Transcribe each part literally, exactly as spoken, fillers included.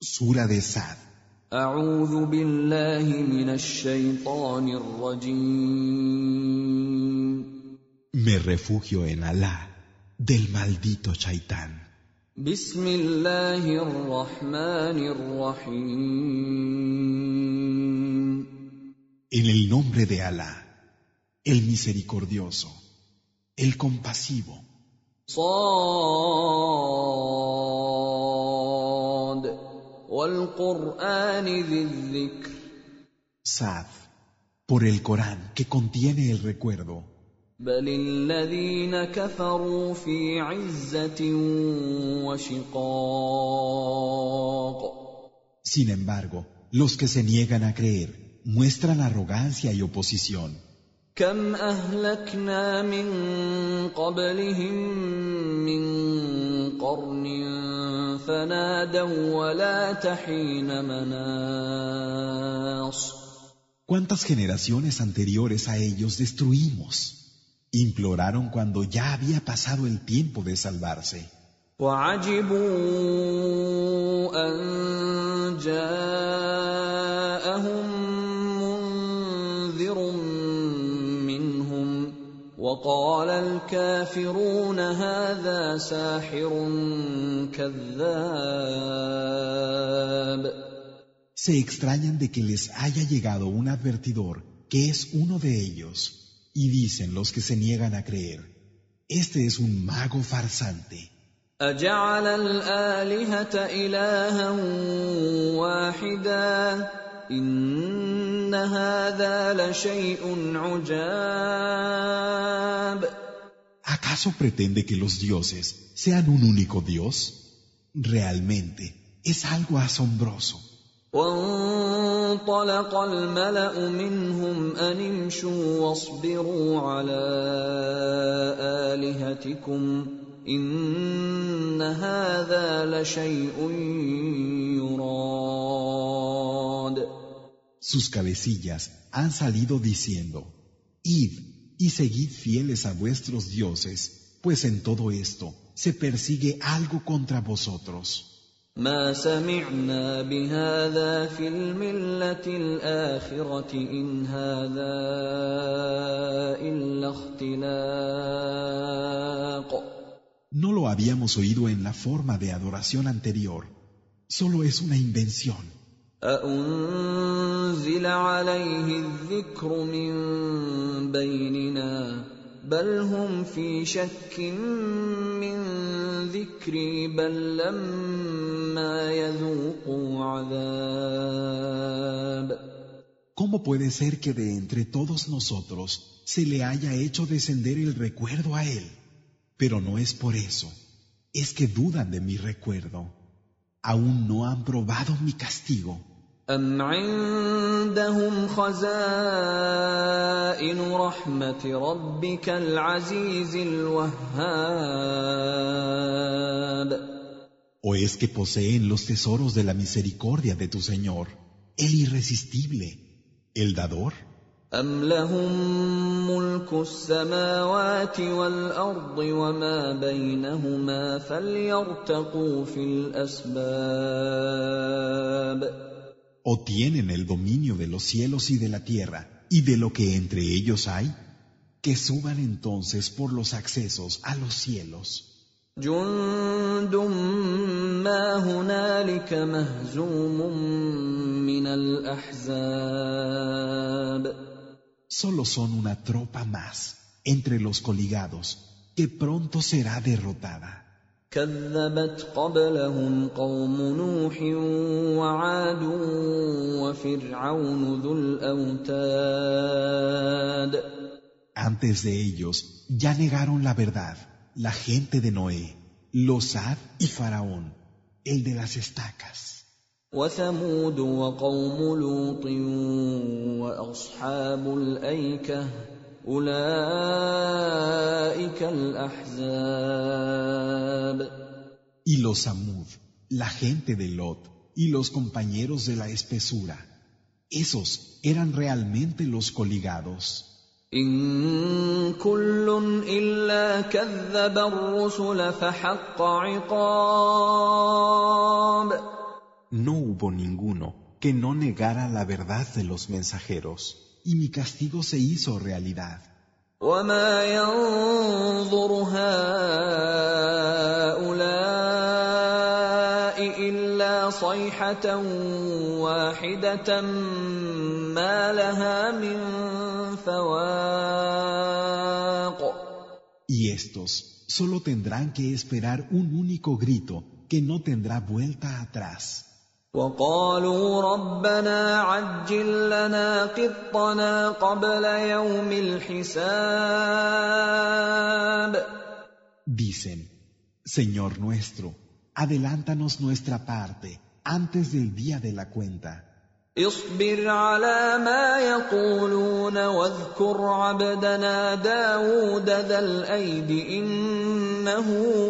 Sura de Sad. أعوذ بالله من الشيطان الرجيم. Me refugio en Alá del maldito Chaitán. بسم الله الرحمن الرحيم. En el nombre de Alá, el misericordioso, el compasivo. صاد والقرآن ذي الذكر. Sad, por el Corán que contiene el recuerdo. بل الذين كفروا في عزة وشقاق. Sin embargo, los que se niegan a creer muestran arrogancia y oposición. كم أهلكنا من قبلهم من قرن فنادوا ولا حين مناص. ¿Cuántas generaciones anteriores a ellos destruimos? Imploraron cuando ya había pasado el tiempo de salvarse. وعجبوا أن جاءهم منذر منهم وقال الكافرون هذا ساحر كذاب. Se extrañan de que les haya llegado un advertidor que es uno de ellos, y dicen los que se niegan a creer, este es un mago farsante. أجعل الآلهة إلها واحدا إن هذا لشيء عجاب. ¿Acaso pretende que los dioses sean un único Dios? Realmente es algo asombroso. وانطلق الملأ منهم أن امشوا واصبروا على آلهتكم إن هذا لشيء يراد. Sus cabecillas han salido diciendo, id y seguid fieles a vuestros dioses, pues en todo esto se persigue algo contra vosotros. ما سمعنا بهذا في الملة الآخرة إن هذا إلا اختلاق. No lo habíamos oído en la forma de adoración anterior, solo es una invención. أأنزل عليه الذكر من بيننا بل هم في شك من ذكري بل لما يذوقوا عذاب. ¿Cómo puede ser que de entre todos nosotros se le haya hecho descender el recuerdo a él? Pero no es por eso, es que dudan de mi recuerdo. Aún no han probado mi castigo. أم عندهم خزائن رحمة ربك العزيز الوهاب. ¿O es que poseen los tesoros de la misericordia de tu Señor, el irresistible, el dador? أم لهم ملك السماوات والأرض وما بينهما فليرتقوا في الأسباب. ¿O tienen el dominio de los cielos y de la tierra y de lo que entre ellos hay? Que suban entonces por los accesos a los cielos. جند ما هنالك مهزوم من الأحزاب. Solo son una tropa más entre los coligados que pronto será derrotada. كذبت قبلهم قوم نوح وعاد وفرعون ذو الأوتاد. Antes de ellos ya negaron la verdad la gente de Noé, los Ad y Faraón, el de las estacas. وثمود وقوم لوط وأصحاب الأيكة أولئك الأحزاب. Y los Samud, la gente de Lot y los compañeros de la espesura, esos eran realmente los coligados. إن كل إلا كذب الرسل فحق عقاب. no hubo ninguno que no negara la verdad de los mensajeros, y mi castigo se hizo realidad. وما ينظر هؤلاء إلا صيحة واحدة ما لها من فواق. Y estos solo tendrán que esperar un único grito que no tendrá vuelta atrás. وقالوا ربنا عجل لنا قطنا قبل يوم الحساب. Dicen, Señor nuestro, adelántanos nuestra parte antes del día de la cuenta. اصبر على ما يقولون واذكر عبدنا داود ذا الأيد إنه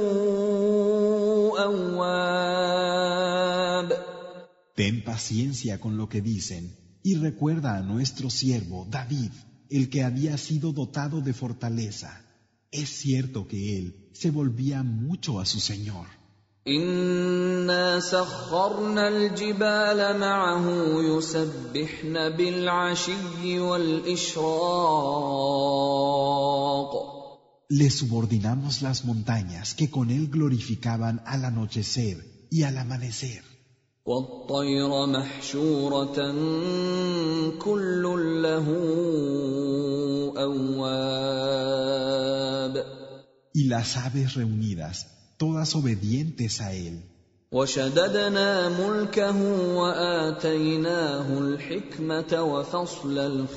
أواب. Ten paciencia con lo que dicen y recuerda a nuestro siervo David, el que había sido dotado de fortaleza. Es cierto que él se volvía mucho a su Señor. إنا سخرنا الجبال معه يسبحن بالعشي والإشراق. Le subordinamos las montañas que con él glorificaban al anochecer y al amanecer. والطير محشورة كل له أواب. Y las aves reunidas, todas obedientes a él. وشددنا ملكه وآتيناه الحكمة وفصل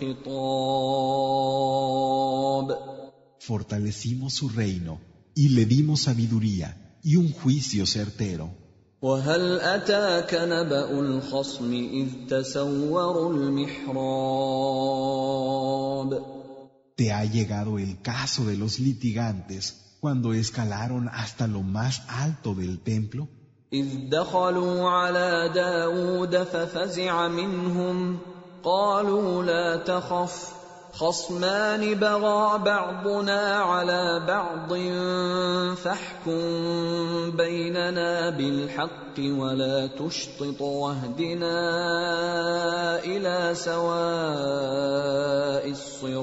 الخطاب. Fortalecimos su reino y le dimos sabiduría y un juicio certero. وهل أتاك نبأ الخصم إذ تسوروا المحراب. Te ha llegado el caso de los litigantes cuando escalaron hasta lo más alto del templo. إذ دخلوا على داود ففزع منهم قالوا لا تخف خصمان بغى بعضنا على بعض فاحكم بيننا بالحق ولا تشطط واهدنا إلى سواء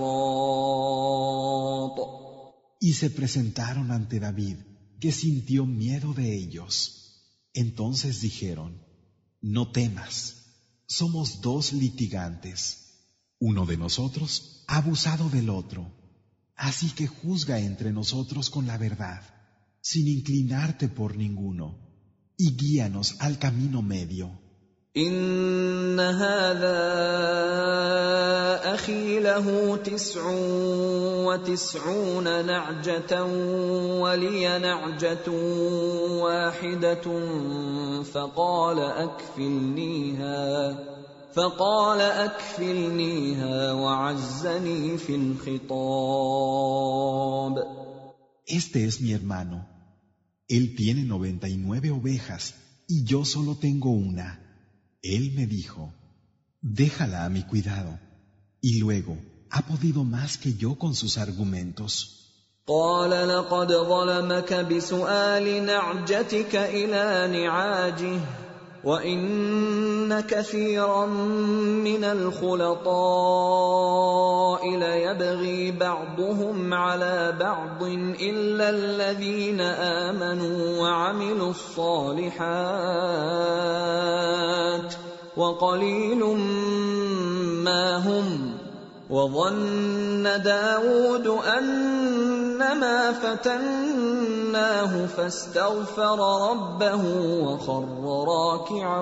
الصراط. Y se presentaron ante David, que sintió miedo de ellos. Entonces dijeron, no temas, somos dos litigantes. Uno de nosotros ha abusado del otro, así que juzga entre nosotros con la verdad, sin inclinarte por ninguno, y guíanos al camino medio. إن هذا أخي له تسع وتسعون نعجة ولي نعجة واحدة فقال أكفلنيها فقال أكفلنيها وعزني في الخطاب. Este es mi hermano. Él tiene noventa y nueve ovejas y yo solo tengo una. Él me dijo, déjala a mi cuidado. Y luego, ha podido más que yo con sus argumentos. قال لقد ظلمك بسؤال نعجتك إلى نعاجه وإن كثيرا من الخلطاء ليبغي بعضهم على بعض إلا الذين آمنوا وعملوا الصالحات وقليل ما هم وظن داود أنما فتناه فاستغفر ربه وخر راكعا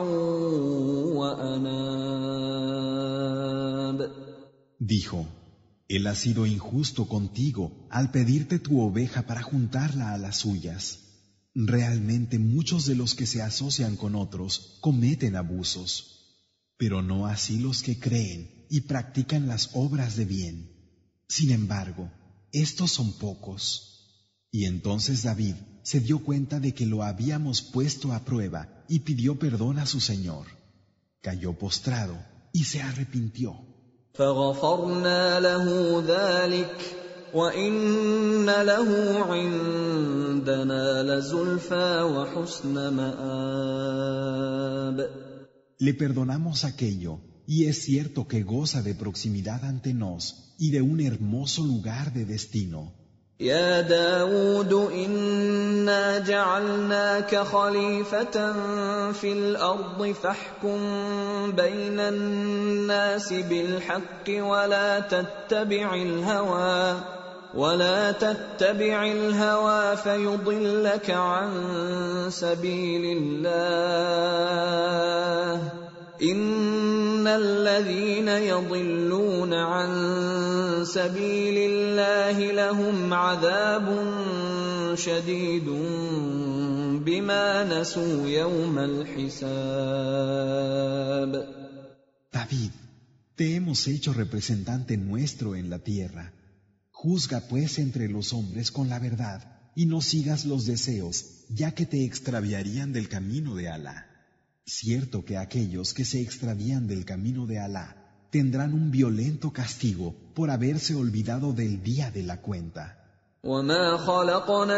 وأناب. Dijo, él ha sido injusto contigo al pedirte tu oveja para juntarla a las suyas. Realmente muchos de los que se asocian con otros cometen abusos, pero no así los que creen y practican las obras de bien. Sin embargo, estos son pocos. Y entonces David se dio cuenta de que lo habíamos puesto a prueba y pidió perdón a su Señor. Cayó postrado y se arrepintió. فغفرنا له ذلك وإن له عندنا لزلفى وحسن مآب. Le perdonamos aquello, y es cierto que goza de proximidad ante nos y de un hermoso lugar de destino. يا داود إنا جعلناك خليفة في الأرض فاحكم بين الناس بالحق ولا تتبع الهوى ولا تتبع الهوى فيضلك عن سبيل الله إن الذين يضلون عن سبيل الله لهم عذاب شديد بما نسوا يوم الحساب. David, te hemos hecho representante nuestro en la tierra. Juzga pues entre los hombres con la verdad y no sigas los deseos, ya que te extraviarían del camino de Alá. Cierto que aquellos que se extravían del camino de Alá tendrán un violento castigo por haberse olvidado del día de la cuenta. وما خلقنا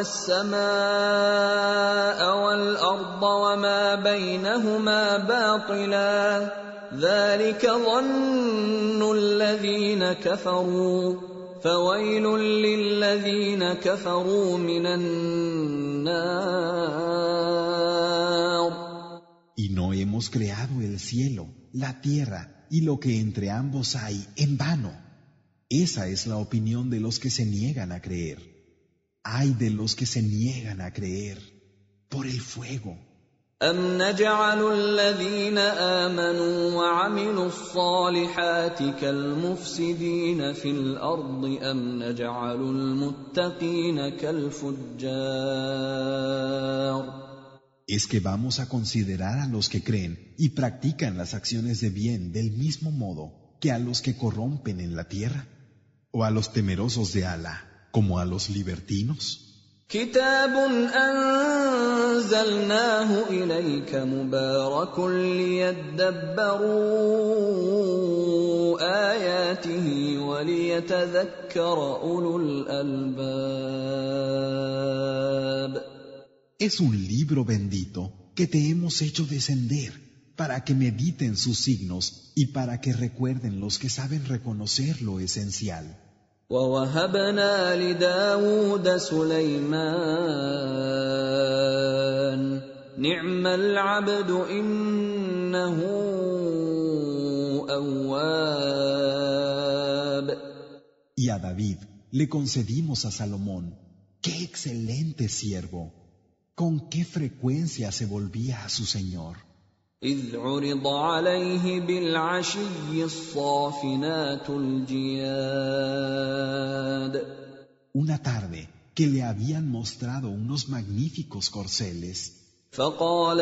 السماء والأرض وما بينهما باطلا ذلك ظن الذين كفروا فويل للذين كفروا من النار. Y no hemos creado el cielo, la tierra y lo que entre ambos hay en vano. Esa es la opinión de los que se niegan a creer. Ay de los que se niegan a creer por el fuego. أَمْ نَجْعَلُ الَّذِينَ آمَنُوا وَعَمِلُوا الصَّالِحَاتِ كَالْمُفْسِدِينَ فِي الْأَرْضِ أَمْ نَجْعَلُ الْمُتَّقِينَ كَالْفُجَّارِ. ¿Es que vamos a considerar a los que creen y practican las acciones de bien del mismo modo que a los que corrompen en la tierra? ¿O a los temerosos de Alá como a los libertinos? كتاب أنزلناه إليك مبارك ليدبروا آياته وليتذكر أولو الألباب. Es un libro bendito que te hemos hecho descender para que mediten sus signos y para que recuerden los que saben reconocer lo esencial. وَوَهَبْنَا لِدَاوُودَ سُلَيْمَانَ نِعْمَ الْعَبْدُ إِنَّهُ أَوَّابٌ. Y a David le concedimos a Salomón, ¡qué excelente siervo! ¿Con qué frecuencia se volvía a su Señor? إِذْ عُرِضَ عَلَيْهِ بِالْعَشِيِّ الصَّافِنَاتُ الْجِيَادُ. Una tarde que le habían mostrado unos magníficos corceles. فَقَالَ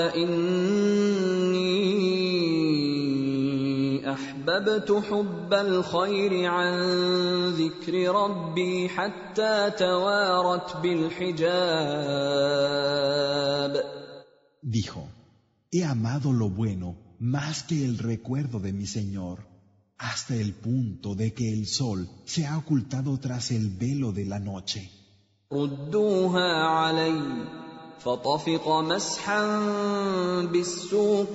إِنِّي أَحْبَبْتُ حُبَّ الْخَيْرِ عَنْ ذِكْرِ رَبِّي حَتَّى تَوَارَتْ بِالْحِجَابِ. Dijo, he amado lo bueno más que el recuerdo de mi Señor, hasta el punto de que el sol se ha ocultado tras el velo de la noche. رُدُّوهَا عَلَيَّ فَطَفِقَ مَسْحًا بِالسُّوقِ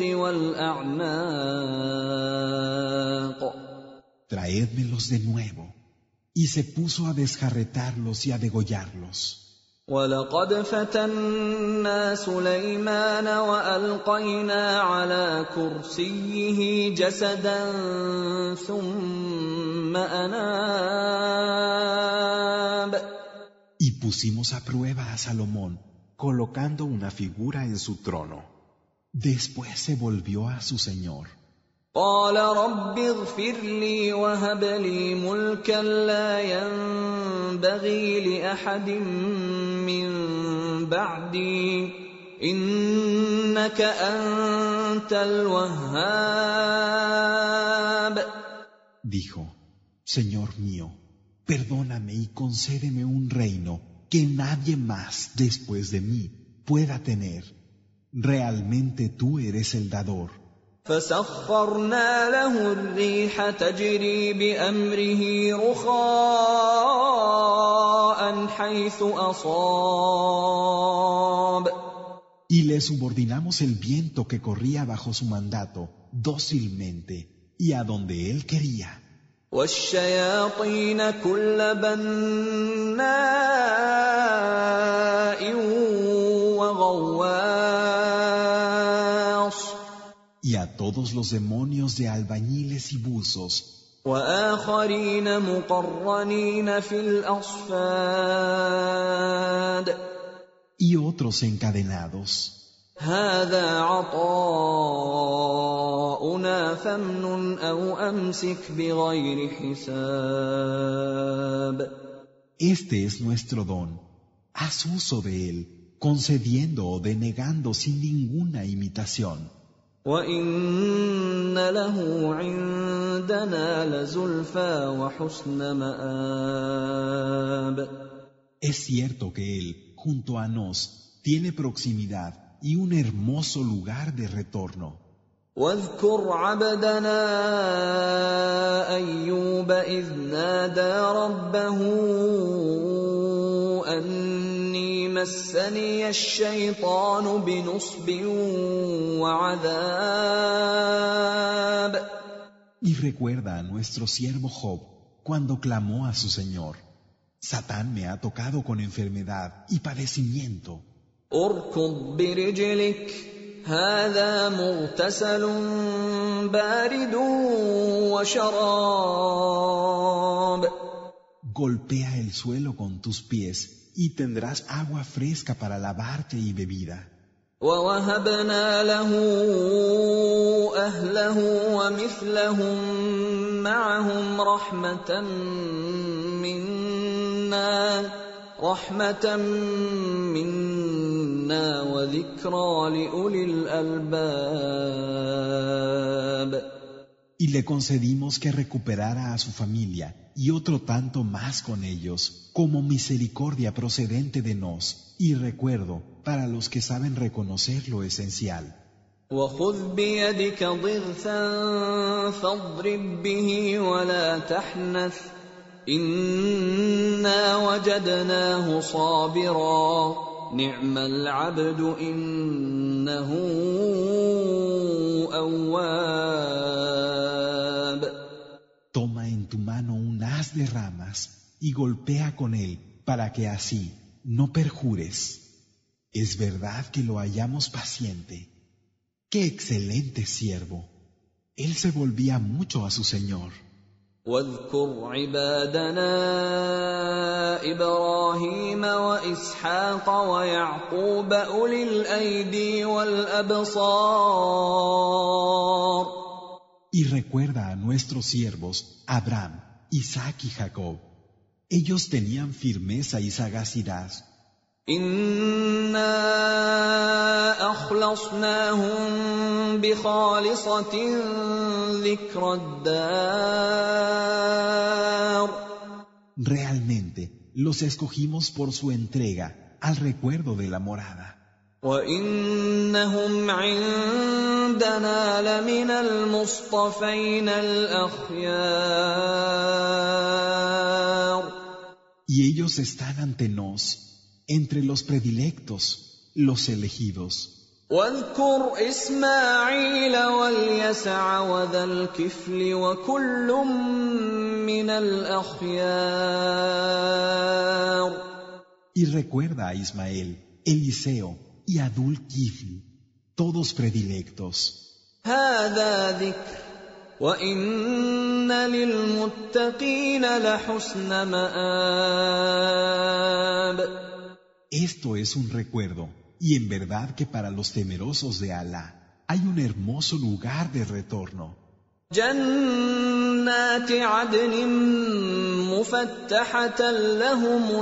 وَالْأَعْنَاقِ. Traédmelos de nuevo. Y se puso a desjarretarlos y a degollarlos. وَلَقَدْ فَتَنَّا سُلَيْمَانَ وَأَلْقَيْنَا عَلَى كُرْسِيِّهِ جَسَدًا ثُمَّ أَنَابَ. Y pusimos a prueba a Salomón, colocando una figura en su trono. Después se volvió a su Señor. قال رب اغفر لي وهب لي ملكا لا ينبغي لأحد من بعدي إنك أنت الوهاب. Dijo, Señor mío, perdóname y concédeme un reino que nadie más después de mí pueda tener. Realmente tú eres el dador. فسخرنا له الريح تجري بأمره رخاء حيث أصاب. Y le subordinamos el viento que corría bajo su mandato dócilmente y a donde él quería. والشياطين كل بناء وغواص Y a todos los demonios de albañiles y buzos, وآخرين مقرنين في الأصفاد y otros encadenados. هذا عطاؤنا فامنن أو أمسك بغير حساب. Este es nuestro don. Haz uso de él, concediendo o denegando sin ninguna imitación. وإن له عندنا لزلفى وحسن مآب. Es cierto que él, junto a nos, tiene proximidad y un hermoso lugar de retorno. واذكر عبدنا أيوب إذ نادى ربه أني مسني الشيطان بنصب وعذاب. Y recuerda a nuestro siervo Job cuando clamó a su Señor: Satán me ha tocado con enfermedad y padecimiento. اركض برجلك هذا مغتسل بارد وشراب. Golpea el suelo con tus pies y tendrás agua fresca para lavarte y bebida. ووهبنا له أهله ومثلهم معهم رحمة منا رحمة منا وذكرى لأولي الألباب. Y le concedimos que recuperara a su familia y otro tanto más con ellos, como misericordia procedente de nos, y recuerdo para los que saben reconocer lo esencial. وخذ بيدك ضغثا فاضرب به ولا تحنث إنا وجدناه صابرا نعم العبد إنه أواب. Toma en tu mano un haz de ramas y golpea con él para que así no perjures. Es verdad que lo hallamos paciente. ¡Qué excelente siervo! Él se volvía mucho a su Señor. واذكر عبادنا إبراهيم وإسحاق ويعقوب أولي الأيدي والأبصار. Y recuerda a nuestros siervos Abraham, Isaac y Jacob. Ellos tenían firmeza y sagacidad. إنا أخلصناهم بخالصة ذكر الدار. Realmente los escogimos por su entrega al recuerdo de la morada. وإنهم عندنا لمن المصطفين الأخيار. Y ellos están ante nos, entre los predilectos, los elegidos. واذكر إسماعيل واليسع وذا الكفل وكل من الأخيار. Y recuerda a Ismael, Eliseo y a Dul Kifl, todos predilectos. هذا ذكر وإن للمتقين لحسن مآب. Esto es un recuerdo, y en verdad que para los temerosos de Alá hay un hermoso lugar de retorno. جنات عدن مفتحة لهم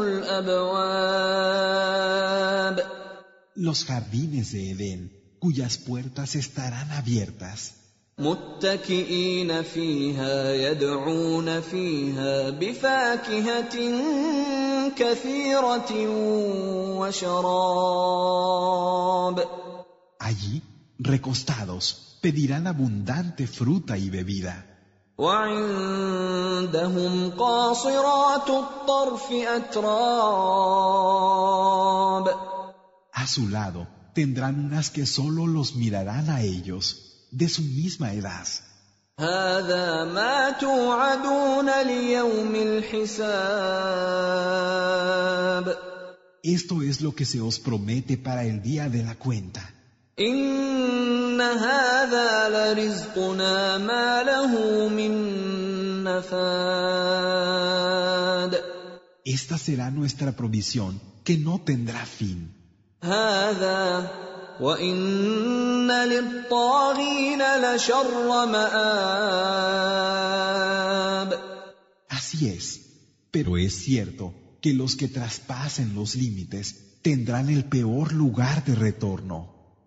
الأبواب. Los jardines de Edén, cuyas puertas estarán abiertas. متكئين فيها يدعون فيها بفاكهة كثيرة وشراب. Allí, recostados, pedirán abundante fruta y bebida. وعندهم قاصرات الطرف أتراب. A su lado tendrán unas que solo los mirarán a ellos, de su misma edad. هذا ما توعدون ليوم الحساب Esto es lo que se os promete para el día de la cuenta. إن هذا لرزقنا ما له من نفاد Esta será nuestra provisión que no tendrá fin. هذا وإن للطاغين لشر مآب Así es, pero es cierto que los que traspasen los límites tendrán el peor lugar de retorno.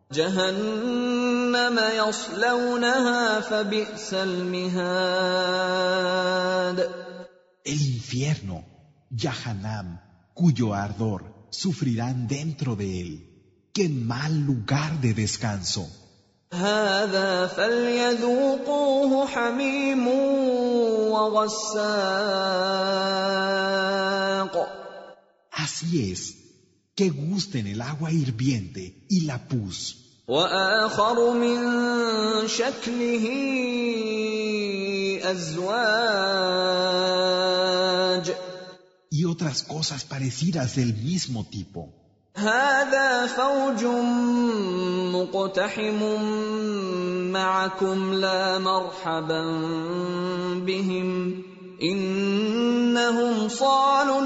جهنم يصلونها فبئس المهاد El infierno, Yahanam, cuyo ardor sufrirán dentro de él. ¡Qué mal lugar de descanso! هذا فليذوقوه حميم وغساق Así es, que gusten el agua hirviente y la pus. وآخر من شكله أزواج Y otras cosas parecidas del mismo tipo. هذا فوج مقتحم معكم لا مرحبا بهم إنهم صالوا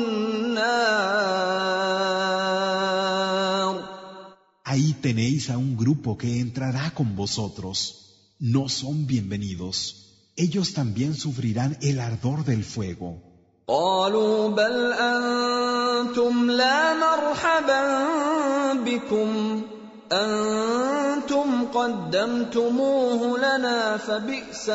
النار Ahí tenéis a un grupo que entrará con vosotros. No son bienvenidos. Ellos también sufrirán el ardor del fuego. قالوا بل أنتم لا مرحبا بكم أنتم قدمتموه لنا فبئس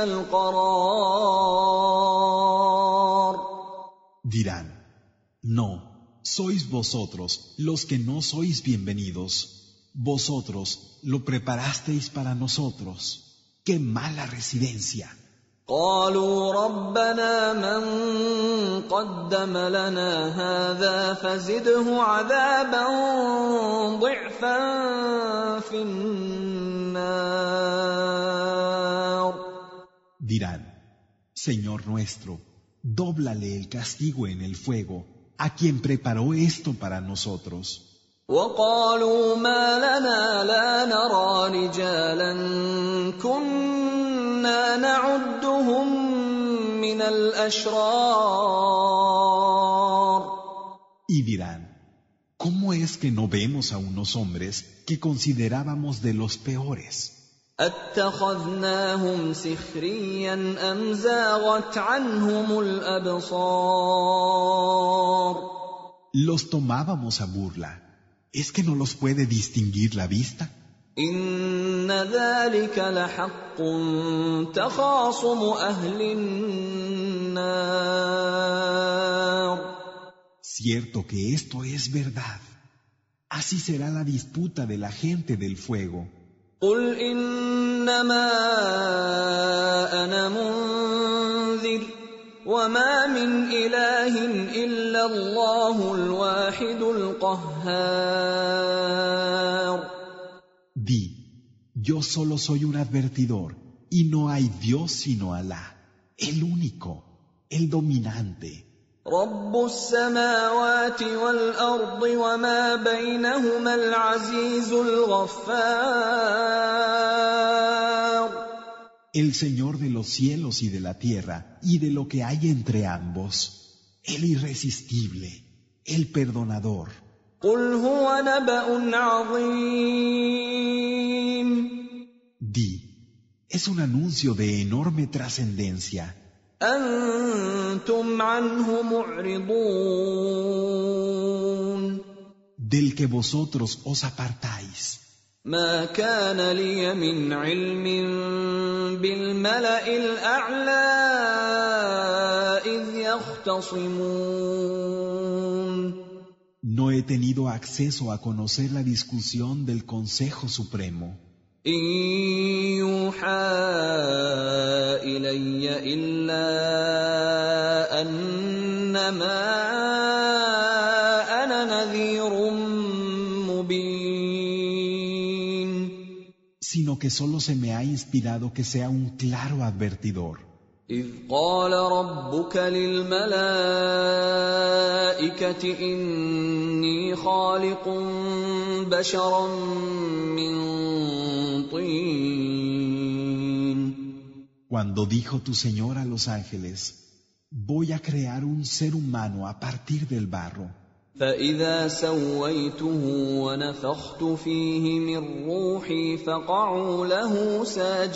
القرار Dirán, no, sois vosotros los que no sois bienvenidos. Vosotros lo preparasteis para nosotros. ¡Qué mala residencia! قالوا ربنا من قدم لنا هذا فزده عذابا ضعفا في النار Dirán, Señor nuestro, dóblale el castigo en el fuego a quien preparó esto para nosotros. وقالوا ما لنا لا نرى رجالا كنا نعدهم من الأشرار Y dirán, ¿cómo es que no vemos a unos hombres que considerábamos de los peores? أتخذناهم سخريا أم زاغت عنهم الأبصار Los tomábamos a burla. ¿Es que no los puede distinguir la vista? إن ذلك لحق تخاصم أهل النار Cierto que esto es verdad. Así será la disputa de la gente del fuego. قل إنما أنا منذر وما من إله إلا الله الواحد القهار Di, yo solo soy un advertidor y no hay Dios sino Alá, el único, el dominante. رب السماوات والأرض وما بينهما العزيز الغفار El Señor de los cielos y de la tierra y de lo que hay entre ambos, el irresistible, el perdonador. قل هو نبأ عظيم Di, es un anuncio de enorme trascendencia. أنتم عنه معرضون Del que vosotros os apartáis. ما كان لي من علم بالملأ الأعلى إذ يختصمون No he tenido acceso a conocer la discusión del Consejo Supremo. إن يوحى إلي إلا أنما أنا نذير مبين que solo se me ha inspirado que sea un claro advertidor. إذ قال ربك للملائكة إني خالق بشرا من طين. Cuando dijo tu Señor a los ángeles, voy a crear un ser humano a partir del barro. فإذا سويته ونفخت فيه من روحي فقعوا له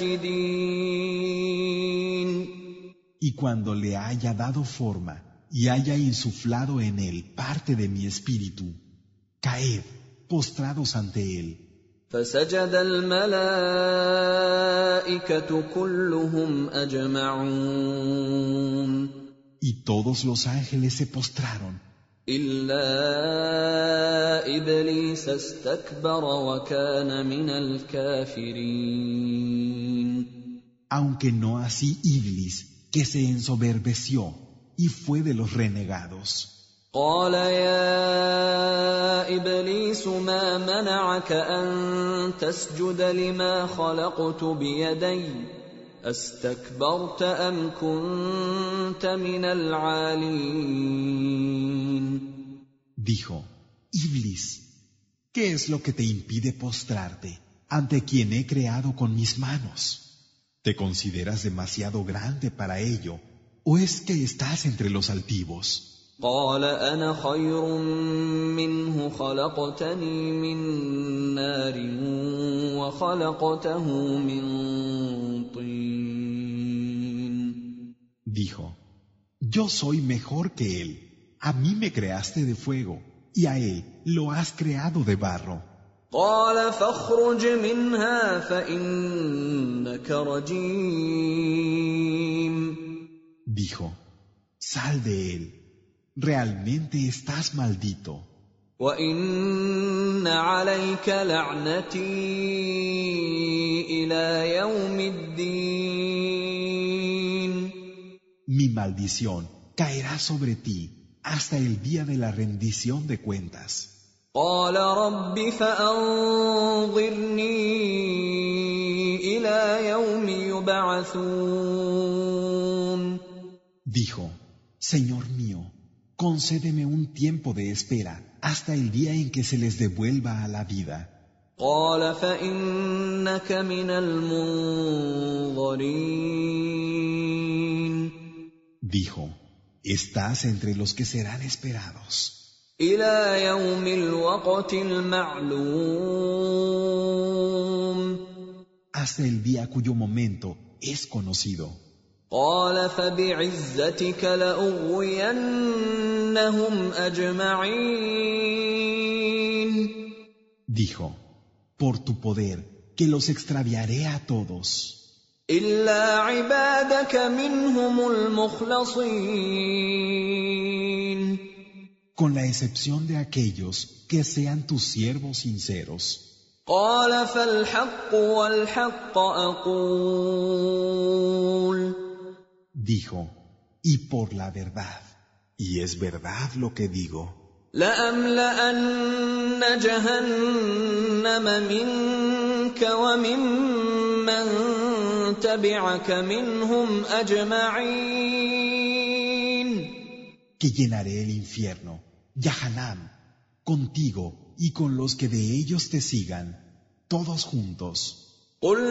ساجدين. Y cuando le haya dado forma y haya insuflado en él parte de mi espíritu, caed postrados ante él. فسجد الملائكة كلهم أجمعون. Y todos los ángeles se postraron, إلا إبليس استكبر وكان من الكافرين. aunque no así Iblis, que se ensoberbeció y fue de los renegados. قال يا إبليس ما منعك أن تسجد لما خلقت بيدي أستكبرت أم كنت من العالين. Dijo, Iblis, ¿qué es lo que te impide postrarte ante quien he creado con mis manos? ¿Te consideras demasiado grande para ello o es que estás entre los altivos? قال أنا خير منه خلقتني من نار وخلقته من طين. Dijo, yo soy mejor que él. A mí me creaste de fuego y a él lo has creado de barro. قال فاخرج منها فإنك رجيم. Dijo, sal de él. Realmente estás maldito. وإن عليك لعنتي إلى يوم الدين. Mi maldición caerá sobre ti hasta el día de la rendición de cuentas. قال رب فأنظرني إلى يوم يبعثون. Dijo, Señor mío, concédeme un tiempo de espera hasta el día en que se les devuelva a la vida. قال فإنك من المنظرين. Dijo, estás entre los que serán esperados. إلى يوم الوقت المعلوم. Hasta el día cuyo momento es conocido. قال فبعزتك لأغوينهم أجمعين. Dijo, por tu poder, que los extraviaré a todos. إلا عبادك منهم المخلصين. Con la excepción de aquellos que sean tus siervos sinceros. قال فالحق والحق أقول. Dijo, y por la verdad, y es verdad lo que digo, لأملأن جهنم منك وممن تبعك منهم أجمعين. que llenaré el infierno, Yahanam, contigo y con los que de ellos te sigan, todos juntos. قل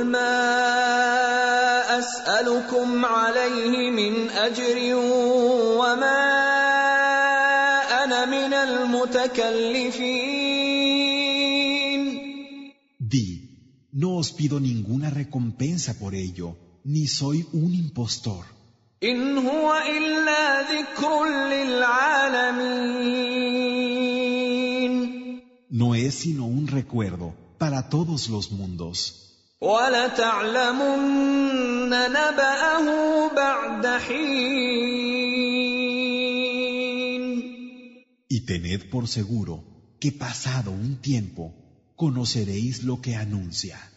ما أسألكم عليه من أجر وما أنا من المتكلفين. Di, no os pido ninguna recompensa por ello, ni soy un impostor. إن هو إلا ذكر للعالمين. No es sino un recuerdo para todos los mundos. وَلَتَعْلَمُنَّ نَبَأَهُ بَعْدَ حِينٍ. Y tened por seguro que pasado un tiempo conoceréis lo que anuncia.